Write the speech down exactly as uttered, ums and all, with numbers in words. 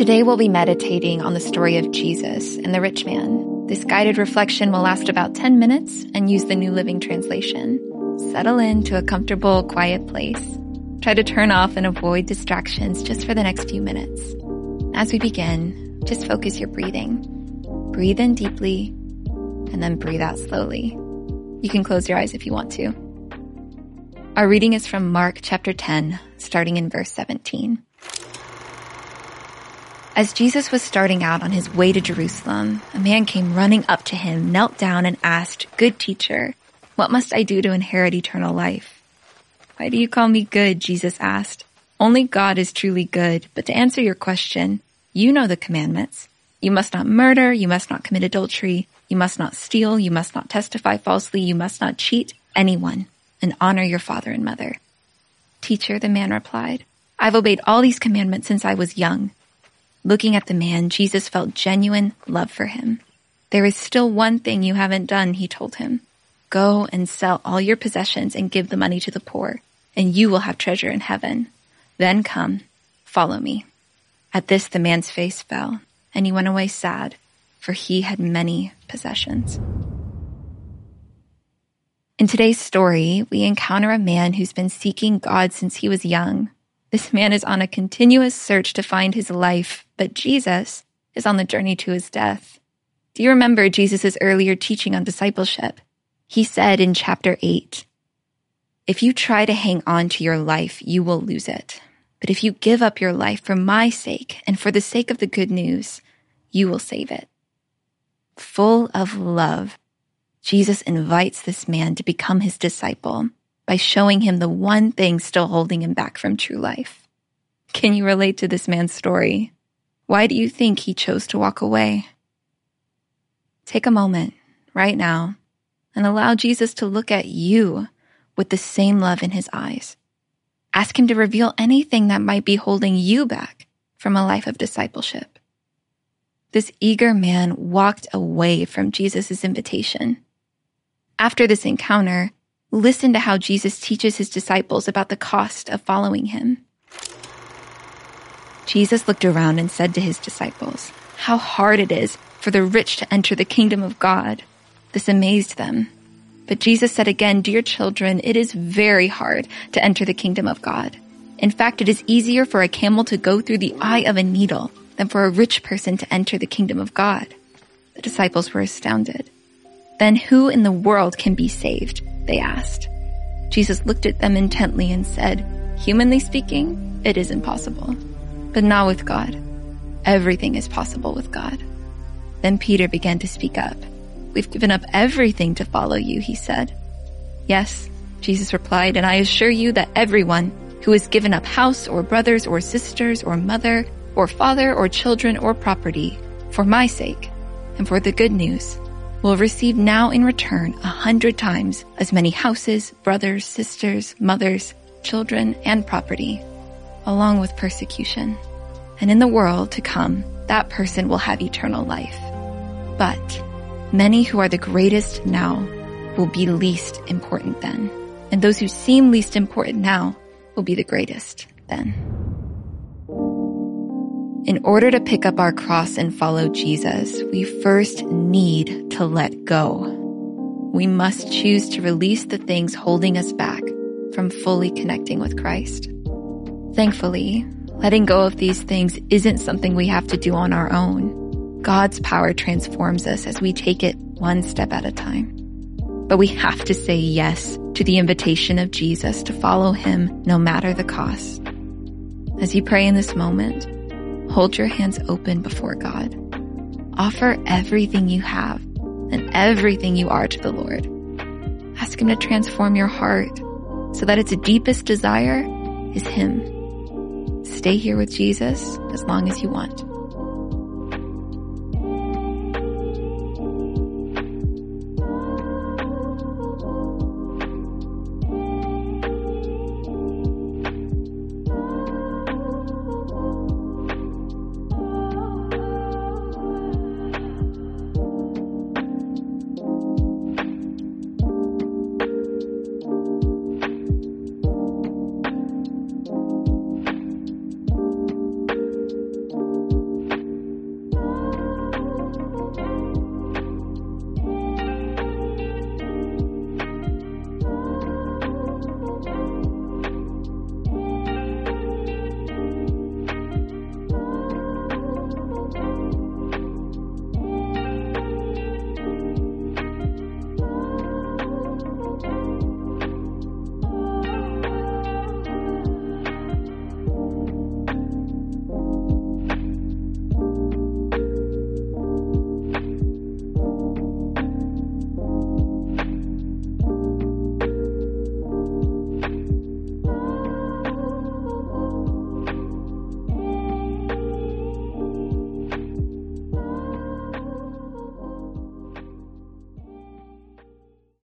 Today we'll be meditating on the story of Jesus and the rich man. This guided reflection will last about ten minutes and use the New Living Translation. Settle into a comfortable, quiet place. Try to turn off and avoid distractions just for the next few minutes. As we begin, just focus your breathing. Breathe in deeply and then breathe out slowly. You can close your eyes if you want to. Our reading is from Mark chapter ten, starting in verse seventeen. As Jesus was starting out on his way to Jerusalem, a man came running up to him, knelt down, and asked, "Good teacher, what must I do to inherit eternal life?" "Why do you call me good?" Jesus asked. "Only God is truly good. But to answer your question, you know the commandments. You must not murder, you must not commit adultery, you must not steal, you must not testify falsely, you must not cheat anyone, and honor your father and mother." "Teacher," the man replied, "I've obeyed all these commandments since I was young." Looking at the man, Jesus felt genuine love for him. "There is still one thing you haven't done," he told him. "Go and sell all your possessions and give the money to the poor, and you will have treasure in heaven. Then come, follow me." At this, the man's face fell, and he went away sad, for he had many possessions. In today's story, we encounter a man who's been seeking God since he was young. This man is on a continuous search to find his life, but Jesus is on the journey to his death. Do you remember Jesus' earlier teaching on discipleship? He said in chapter eight, "If you try to hang on to your life, you will lose it. But if you give up your life for my sake and for the sake of the good news, you will save it." Full of love, Jesus invites this man to become his disciple by showing him the one thing still holding him back from true life. Can you relate to this man's story? Why do you think he chose to walk away? Take a moment right now and allow Jesus to look at you with the same love in his eyes. Ask him to reveal anything that might be holding you back from a life of discipleship. This eager man walked away from Jesus' invitation. After this encounter, listen to how Jesus teaches his disciples about the cost of following him. Jesus looked around and said to his disciples, "How hard it is for the rich to enter the kingdom of God." This amazed them. But Jesus said again, "Dear children, it is very hard to enter the kingdom of God. In fact, it is easier for a camel to go through the eye of a needle than for a rich person to enter the kingdom of God." The disciples were astounded. "Then who in the world can be saved?" they asked. Jesus looked at them intently and said, "Humanly speaking, it is impossible, but not with God. Everything is possible with God." Then Peter began to speak up. "We've given up everything to follow you," he said. "Yes," Jesus replied, "and I assure you that everyone who has given up house or brothers or sisters or mother or father or children or property for my sake and for the good news will receive now in return a hundred times as many houses, brothers, sisters, mothers, children, and property, along with persecution. And in the world to come, that person will have eternal life. But many who are the greatest now will be least important then, and those who seem least important now will be the greatest then." In order to pick up our cross and follow Jesus, we first need to let go. We must choose to release the things holding us back from fully connecting with Christ. Thankfully, letting go of these things isn't something we have to do on our own. God's power transforms us as we take it one step at a time. But we have to say yes to the invitation of Jesus to follow him no matter the cost. As you pray in this moment, hold your hands open before God. Offer everything you have and everything you are to the Lord. Ask him to transform your heart so that its deepest desire is him. Stay here with Jesus as long as you want.